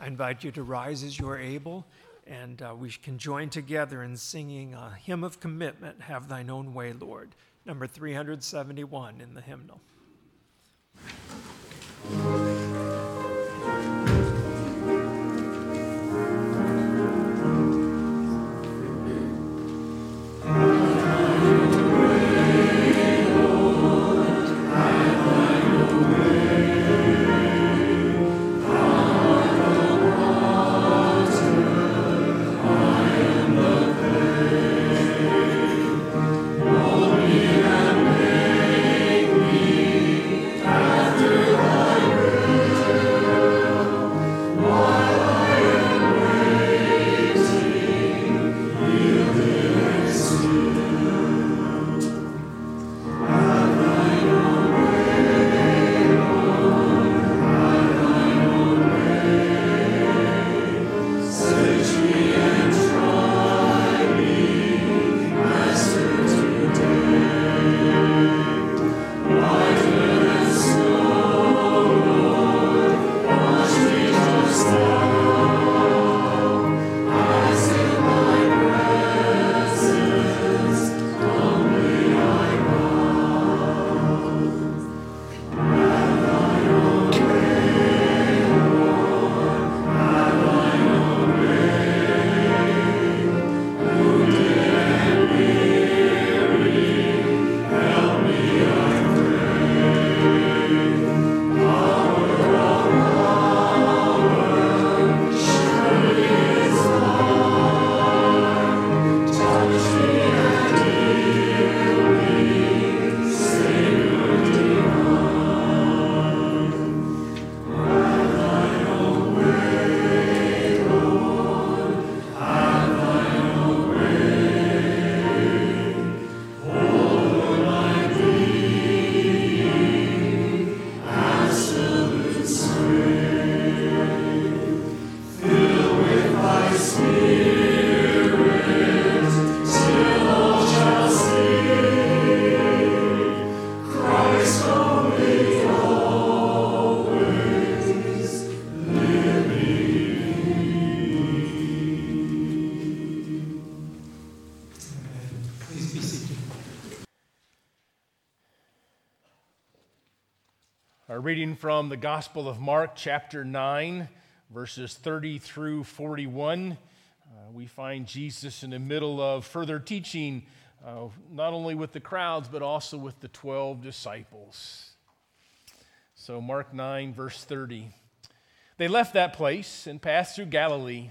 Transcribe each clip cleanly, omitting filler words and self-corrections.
I invite you to rise as you are able, and we can join together in singing a hymn of commitment, Have Thine Own Way, Lord, number 371 in the hymnal. Our reading from the Gospel of Mark, chapter 9, verses 30 through 41. We find Jesus in the middle of further teaching, not only with the crowds, but also with the 12 disciples. So Mark 9, verse 30. They left that place and passed through Galilee.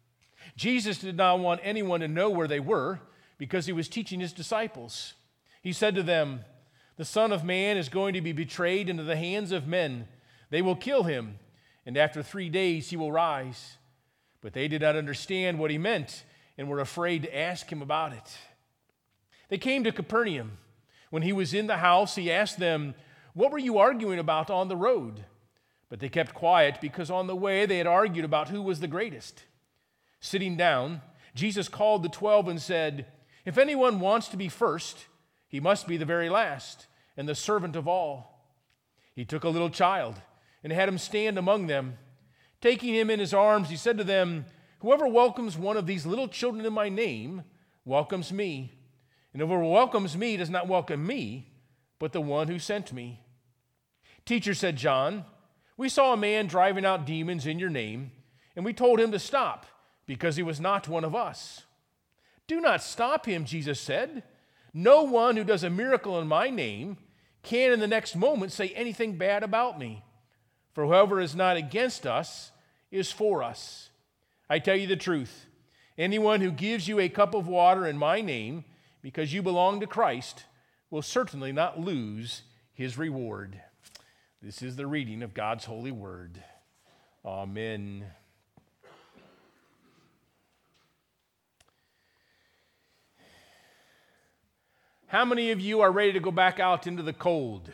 Jesus did not want anyone to know where they were because he was teaching his disciples. He said to them, "The Son of Man is going to be betrayed into the hands of men. They will kill him, and after 3 days he will rise." But they did not understand what he meant and were afraid to ask him about it. They came to Capernaum. When he was in the house, he asked them, "What were you arguing about on the road?" But they kept quiet because on the way they had argued about who was the greatest. Sitting down, Jesus called the 12 and said, "If anyone wants to be first, he must be the very last and the servant of all." He took a little child and had him stand among them. Taking him in his arms, he said to them, "Whoever welcomes one of these little children in my name welcomes me. And whoever welcomes me does not welcome me, but the one who sent me." "Teacher," said John, "we saw a man driving out demons in your name, and we told him to stop because he was not one of us." "Do not stop him," Jesus said. "No one who does a miracle in my name can in the next moment say anything bad about me. For whoever is not against us is for us. I tell you the truth, anyone who gives you a cup of water in my name because you belong to Christ will certainly not lose his reward." This is the reading of God's holy word. Amen. How many of you are ready to go back out into the cold?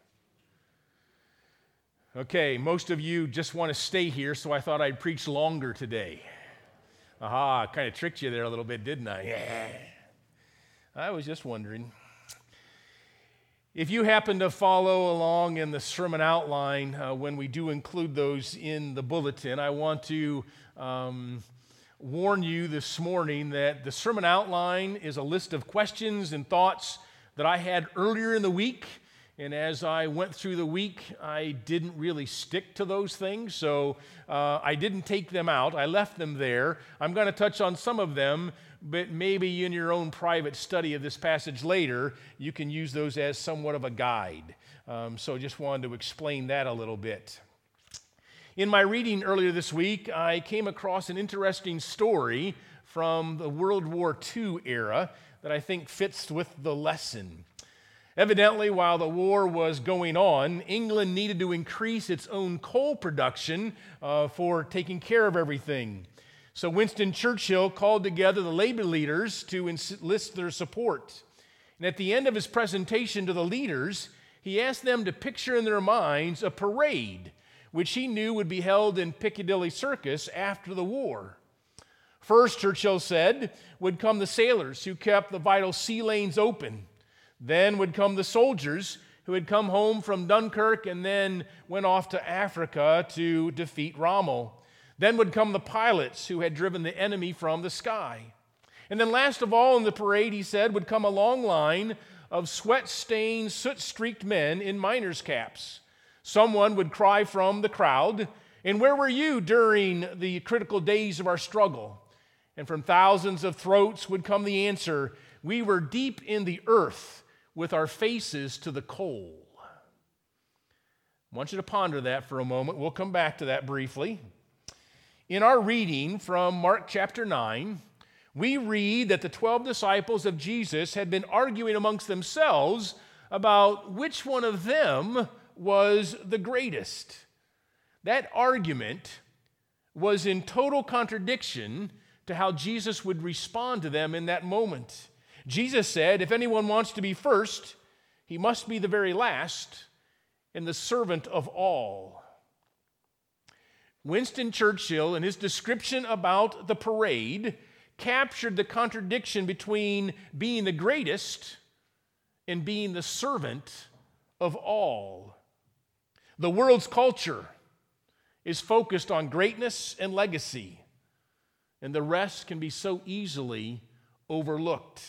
Okay, most of you just want to stay here, so I thought I'd preach longer today. Aha, kind of tricked you there a little bit, didn't I? Yeah. I was just wondering. If you happen to follow along in the sermon outline, when we do include those in the bulletin, I want to warn you this morning that the sermon outline is a list of questions and thoughts that I had earlier in the week. And as I went through the week, I didn't really stick to those things, so I didn't take them out. I left them there. I'm going to touch on some of them, but maybe in your own private study of this passage later, you can use those as somewhat of a guide. So just wanted to explain that a little bit. In my reading earlier this week, I came across an interesting story from the World War II era that I think fits with the lesson. Evidently, while the war was going on, England needed to increase its own coal production for taking care of everything. So Winston Churchill called together the labor leaders to enlist their support. And at the end of his presentation to the leaders, he asked them to picture in their minds a parade, which he knew would be held in Piccadilly Circus after the war. First, Churchill said, would come the sailors who kept the vital sea lanes open. Then would come the soldiers who had come home from Dunkirk and then went off to Africa to defeat Rommel. Then would come the pilots who had driven the enemy from the sky. And then last of all in the parade, he said, would come a long line of sweat-stained, soot-streaked men in miners' caps. Someone would cry from the crowd, "And where were you during the critical days of our struggle?" And from thousands of throats would come the answer, "We were deep in the earth with our faces to the coal." I want you to ponder that for a moment. We'll come back to that briefly. In our reading from Mark chapter 9, we read that the 12 disciples of Jesus had been arguing amongst themselves about which one of them was the greatest. That argument was in total contradiction to how Jesus would respond to them in that moment. Jesus said, if anyone wants to be first, he must be the very last and the servant of all. Winston Churchill, in his description about the parade, captured the contradiction between being the greatest and being the servant of all. The world's culture is focused on greatness and legacy, and the rest can be so easily overlooked.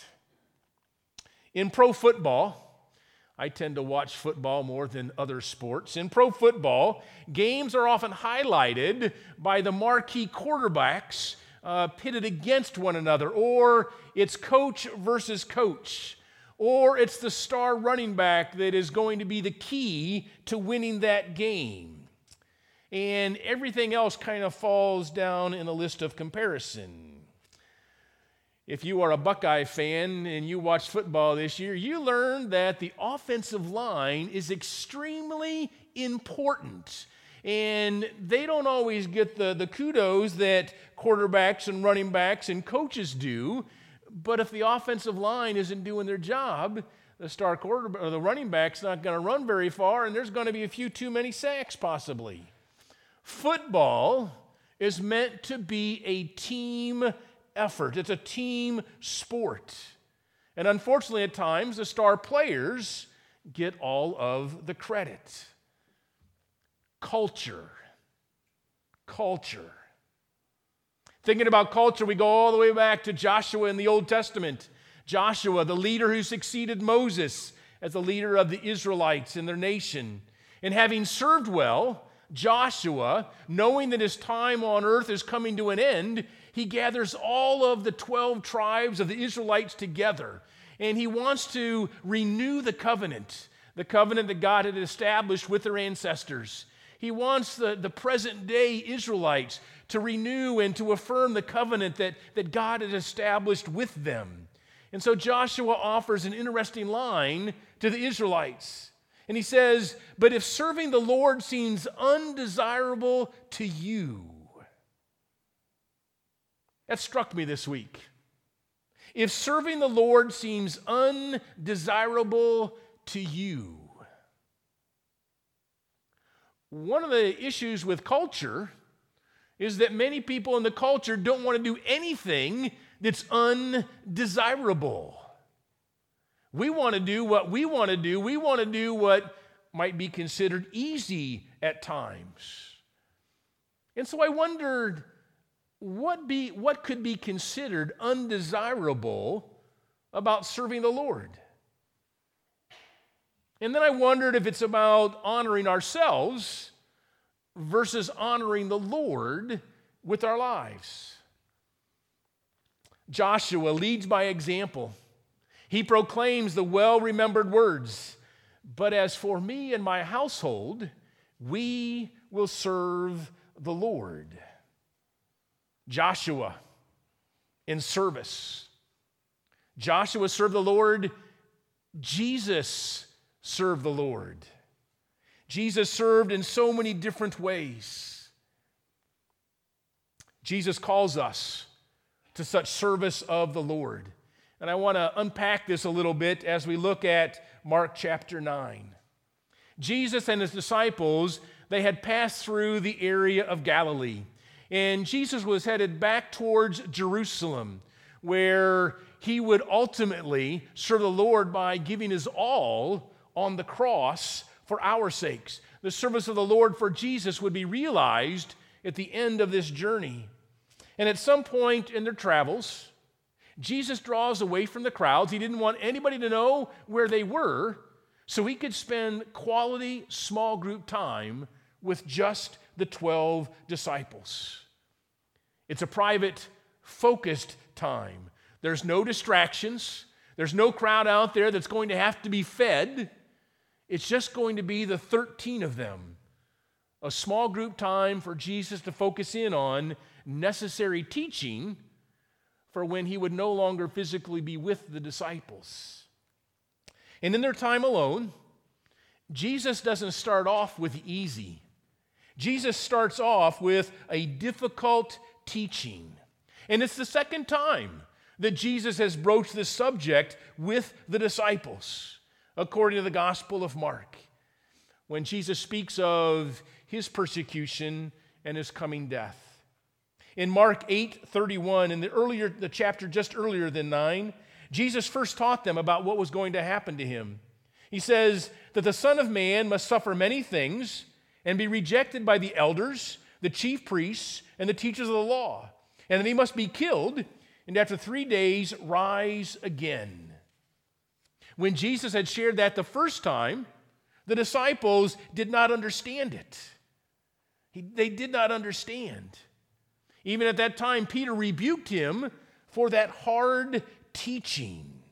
In pro football, I tend to watch football more than other sports. In pro football, games are often highlighted by the marquee quarterbacks pitted against one another, or it's coach versus coach, or it's the star running back that is going to be the key to winning that game. And everything else kind of falls down in a list of comparison. If you are a Buckeye fan and you watched football this year, you learned that the offensive line is extremely important. And they don't always get the kudos that quarterbacks and running backs and coaches do. But if the offensive line isn't doing their job, the star quarterback or the running back's not going to run very far, and there's going to be a few too many sacks possibly. Football is meant to be a team effort. It's a team sport. And unfortunately, at times, the star players get all of the credit. Culture. Thinking about culture, we go all the way back to Joshua in the Old Testament. Joshua, the leader who succeeded Moses as the leader of the Israelites in their nation. And having served well, Joshua, knowing that his time on earth is coming to an end, he gathers all of the 12 tribes of the Israelites together. And he wants to renew the covenant that God had established with their ancestors. He wants the present day Israelites to renew and to affirm the covenant that God had established with them. And so Joshua offers an interesting line to the Israelites. And he says, "But if serving the Lord seems undesirable to you," that struck me this week. If serving the Lord seems undesirable to you. One of the issues with culture is that many people in the culture don't want to do anything that's undesirable. We want to do what we want to do. We want to do what might be considered easy at times. And so I wondered, what could be considered undesirable about serving the Lord? And then I wondered if it's about honoring ourselves versus honoring the Lord with our lives. Joshua leads by example. He proclaims the well-remembered words, "But as for me and my household, we will serve the Lord." Joshua in service. Joshua served the Lord. Jesus served the Lord. Jesus served in so many different ways. Jesus calls us to such service of the Lord. And I want to unpack this a little bit as we look at Mark chapter 9. Jesus and his disciples, they had passed through the area of Galilee. And Jesus was headed back towards Jerusalem, where he would ultimately serve the Lord by giving his all on the cross for our sakes. The service of the Lord for Jesus would be realized at the end of this journey. And at some point in their travels, Jesus draws away from the crowds. He didn't want anybody to know where they were, so he could spend quality small group time with just the 12 disciples. It's a private, focused time. There's no distractions. There's no crowd out there that's going to have to be fed. It's just going to be the 13 of them. A small group time for Jesus to focus in on necessary teaching for when he would no longer physically be with the disciples. And in their time alone, Jesus doesn't start off with easy. Jesus starts off with a difficult teaching. And it's the second time that Jesus has broached this subject with the disciples, according to the Gospel of Mark, when Jesus speaks of his persecution and his coming death. In Mark 8:31, in the chapter just earlier than 9, Jesus first taught them about what was going to happen to him. He says that the Son of Man must suffer many things and be rejected by the elders, the chief priests, and the teachers of the law, and that he must be killed and after 3 days rise again. When Jesus had shared that the first time, the disciples did not understand it. They did not understand. Even at that time, Peter rebuked him for that hard teaching.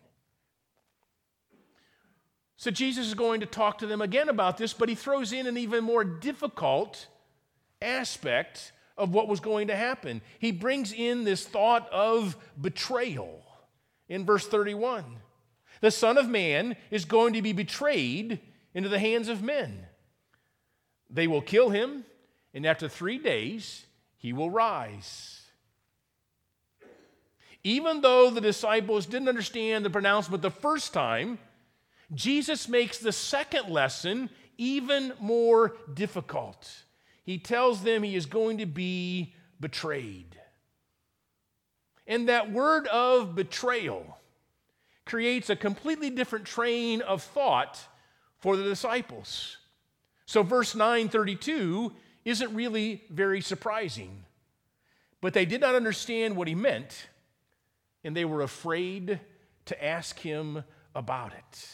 So Jesus is going to talk to them again about this, but he throws in an even more difficult aspect of what was going to happen. He brings in this thought of betrayal in verse 31. The Son of Man is going to be betrayed into the hands of men. They will kill him, and after 3 days, he will rise. Even though the disciples didn't understand the pronouncement the first time, Jesus makes the second lesson even more difficult. He tells them he is going to be betrayed. And that word of betrayal creates a completely different train of thought for the disciples. So verse 9:32 isn't really very surprising. But they did not understand what he meant, and they were afraid to ask him about it.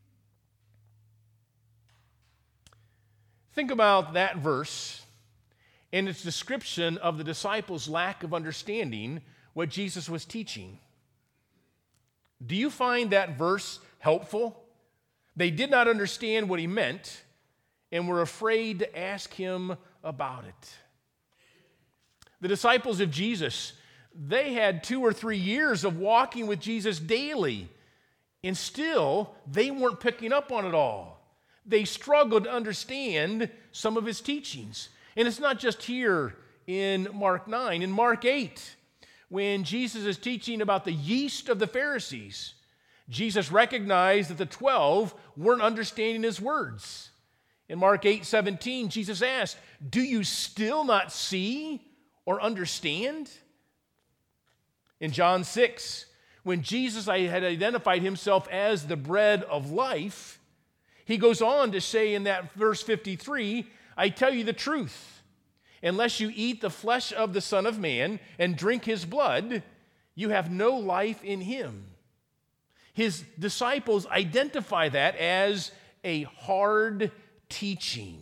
Think about that verse and its description of the disciples' lack of understanding what Jesus was teaching. Do you find that verse helpful? They did not understand what he meant and were afraid to ask him about it. The disciples of Jesus, they had 2 or 3 years of walking with Jesus daily, and still they weren't picking up on it all. They struggled to understand some of his teachings. And it's not just here in Mark 9. In Mark 8, when Jesus is teaching about the yeast of the Pharisees, Jesus recognized that the 12 weren't understanding his words. In Mark 8:17, Jesus asked, "Do you still not see or understand?" In John 6, when Jesus had identified himself as the bread of life, he goes on to say in that verse 53, I tell you the truth, unless you eat the flesh of the Son of Man and drink his blood, you have no life in him. His disciples identify that as a hard teaching.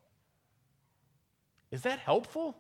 Is that helpful?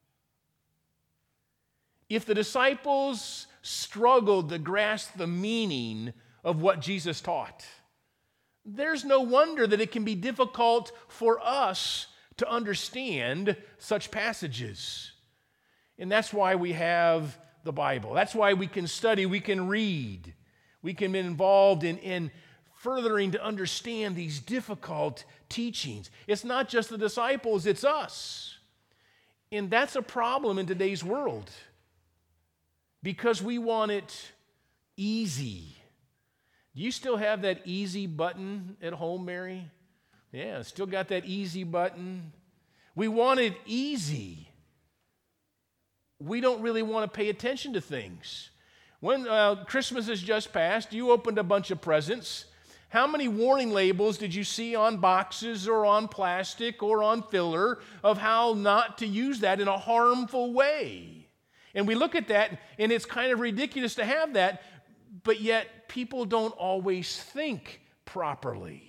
If the disciples struggled to grasp the meaning of what Jesus taught, there's no wonder that it can be difficult for us to understand such passages. And that's why we have the Bible. That's why we can study, we can read, we can be involved in furthering to understand these difficult teachings. It's not just the disciples, it's us. And that's a problem in today's world because we want it easy. Do you still have that easy button at home, Mary? Yeah, still got that easy button. We want it easy. We don't really want to pay attention to things. When Christmas has just passed, you opened a bunch of presents. How many warning labels did you see on boxes or on plastic or on filler of how not to use that in a harmful way? And we look at that, and it's kind of ridiculous to have that, but yet people don't always think properly.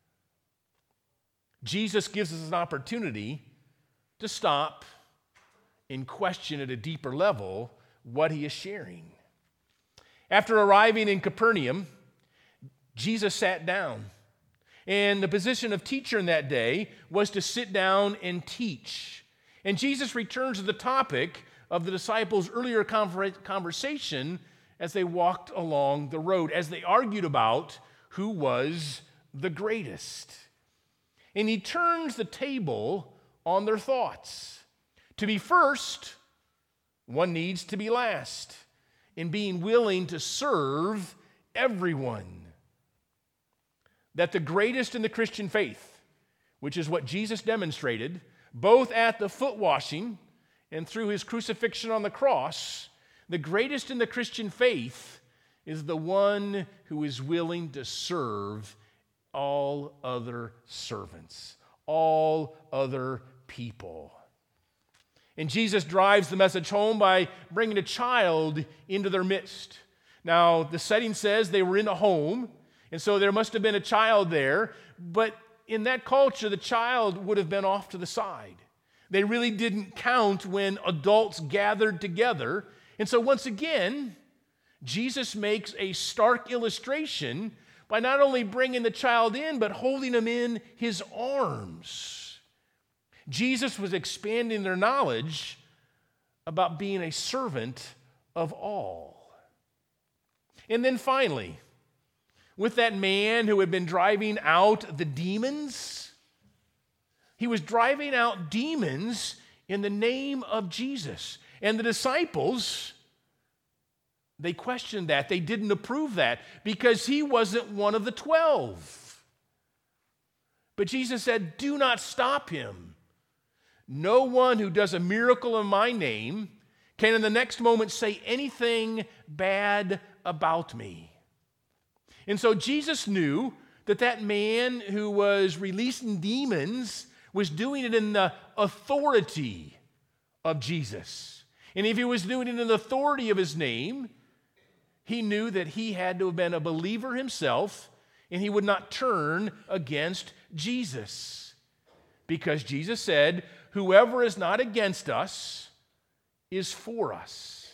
Jesus gives us an opportunity to stop and question at a deeper level what he is sharing. After arriving in Capernaum, Jesus sat down. And the position of teacher in that day was to sit down and teach. And Jesus returns to the topic of the disciples' earlier conversation as they walked along the road, as they argued about who was the greatest. And he turns the table on their thoughts. To be first, one needs to be last, in being willing to serve everyone. That the greatest in the Christian faith, which is what Jesus demonstrated, both at the foot washing and through his crucifixion on the cross, the greatest in the Christian faith is the one who is willing to serve all other servants, all other people. And Jesus drives the message home by bringing a child into their midst. Now, the setting says they were in a home, and so there must have been a child there, but in that culture, the child would have been off to the side. They really didn't count when adults gathered together. And so once again, Jesus makes a stark illustration by not only bringing the child in, but holding him in his arms. Jesus was expanding their knowledge about being a servant of all. And then finally, with that man who had been driving out the demons, he was driving out demons in the name of Jesus. And the disciples, they questioned that. They didn't approve that because he wasn't one of the 12. But Jesus said, do not stop him. No one who does a miracle in my name can in the next moment say anything bad about me. And so Jesus knew that that man who was releasing demons was doing it in the authority of Jesus. And if he was doing it in the authority of his name, he knew that he had to have been a believer himself, and he would not turn against Jesus. Because Jesus said, whoever is not against us is for us.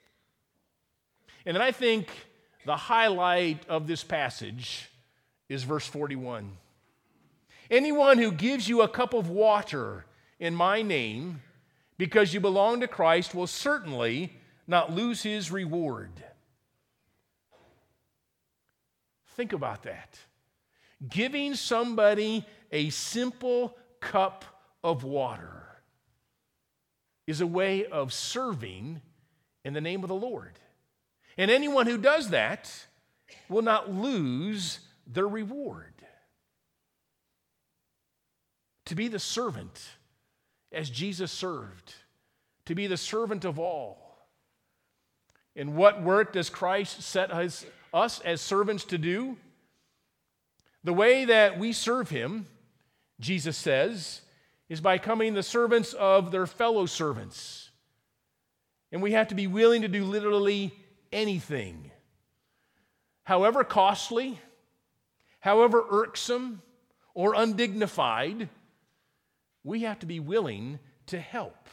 And then I think the highlight of this passage is verse 41. Anyone who gives you a cup of water in my name because you belong to Christ will certainly not lose his reward. Think about that. Giving somebody a simple cup of water is a way of serving in the name of the Lord. And anyone who does that will not lose their reward. To be the servant as Jesus served, to be the servant of all. And what work does Christ set us as servants to do? The way that we serve him, Jesus says, is by becoming the servants of their fellow servants. And we have to be willing to do literally anything, however costly, however irksome or undignified. We have to be willing to help.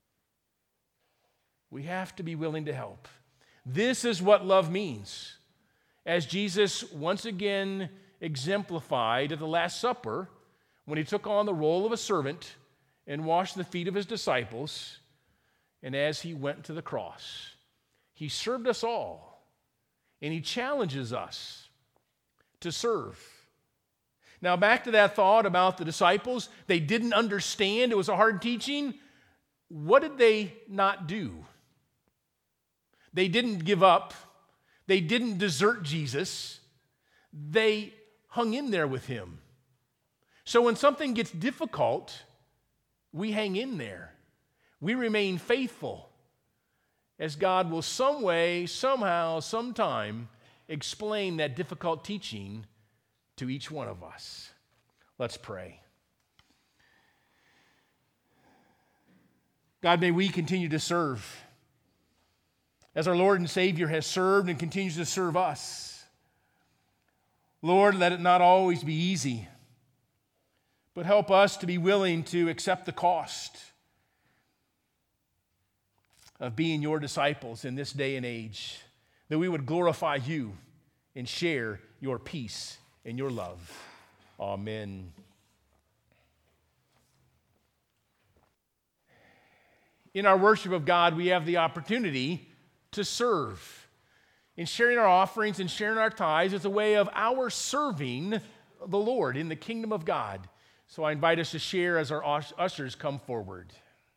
We have to be willing to help. This is what love means. As Jesus once again exemplified at the Last Supper, when he took on the role of a servant and washed the feet of his disciples, and as he went to the cross, he served us all, and he challenges us to serve. Now, back to that thought about the disciples. They didn't understand. It was a hard teaching. What did they not do? They didn't give up. They didn't desert Jesus. They hung in there with him. So when something gets difficult, we hang in there. We remain faithful, as God will some way, somehow, sometime explain that difficult teaching to each one of us. Let's pray. God, may we continue to serve as our Lord and Savior has served and continues to serve us. Lord, let it not always be easy, but help us to be willing to accept the cost of being your disciples in this day and age, that we would glorify you and share your peace and your love. Amen. In our worship of God, we have the opportunity to serve. In sharing our offerings and sharing our tithes, it's a way of our serving the Lord in the kingdom of God. So I invite us to share as our ushers come forward.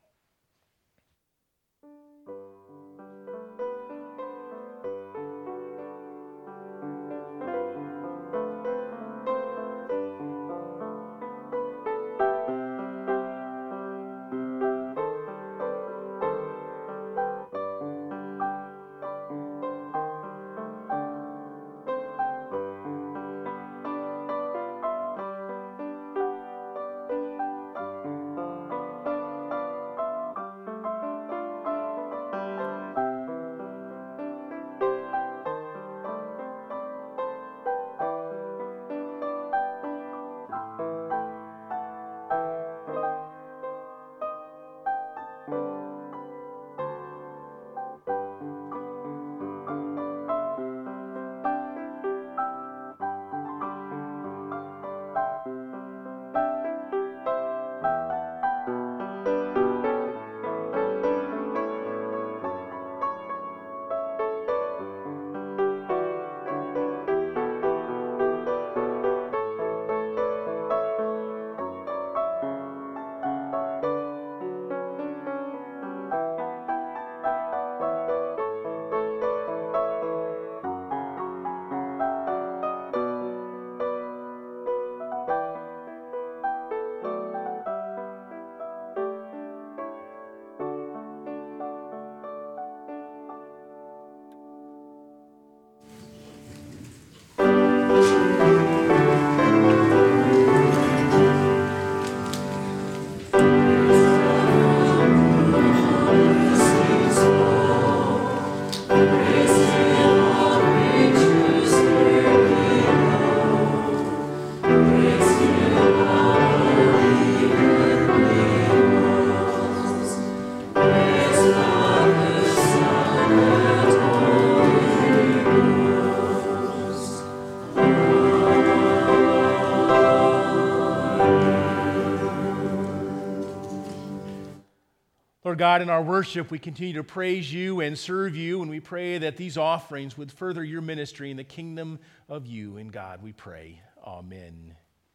Lord God, in our worship, we continue to praise you and serve you, and we pray that these offerings would further your ministry in the kingdom of you. In God we pray. Amen.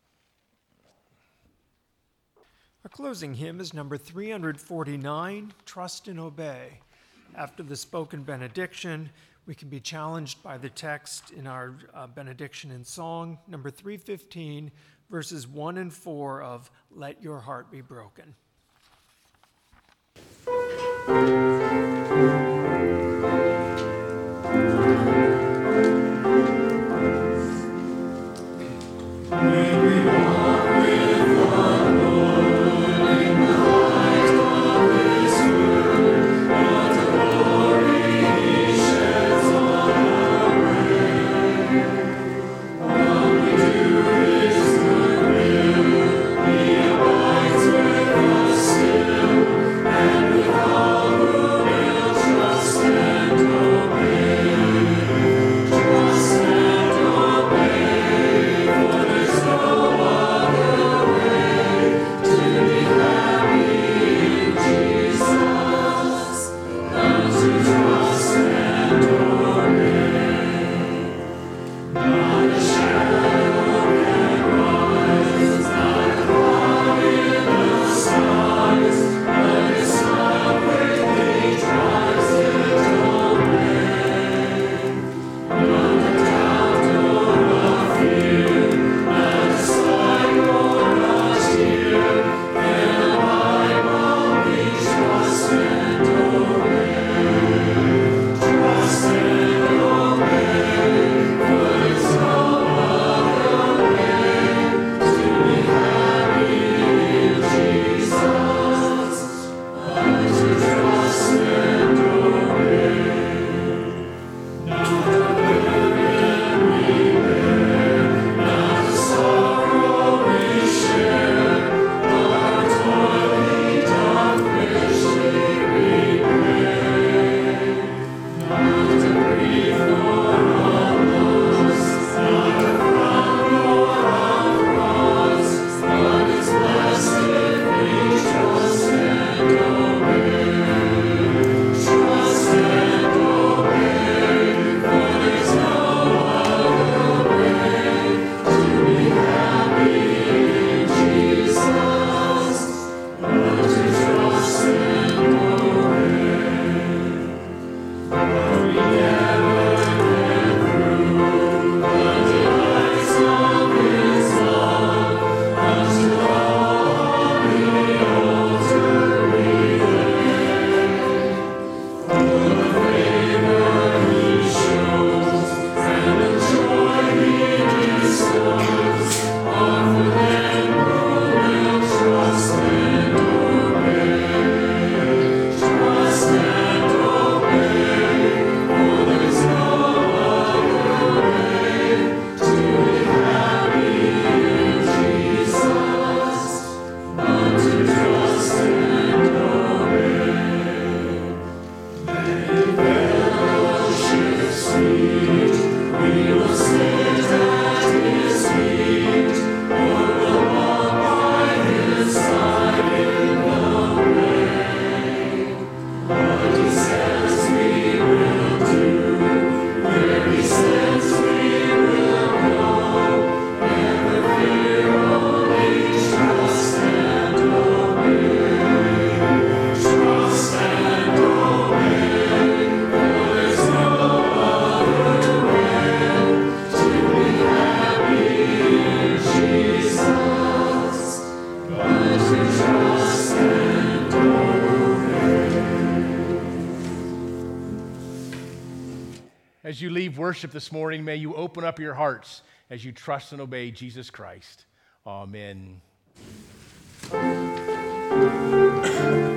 Our closing hymn is number 349, Trust and Obey. After the spoken benediction, we can be challenged by the text in our benediction and song, number 315, verses 1 and 4 of Let Your Heart Be Broken. as you leave worship this morning, may you open up your hearts as you trust and obey Jesus Christ. Amen.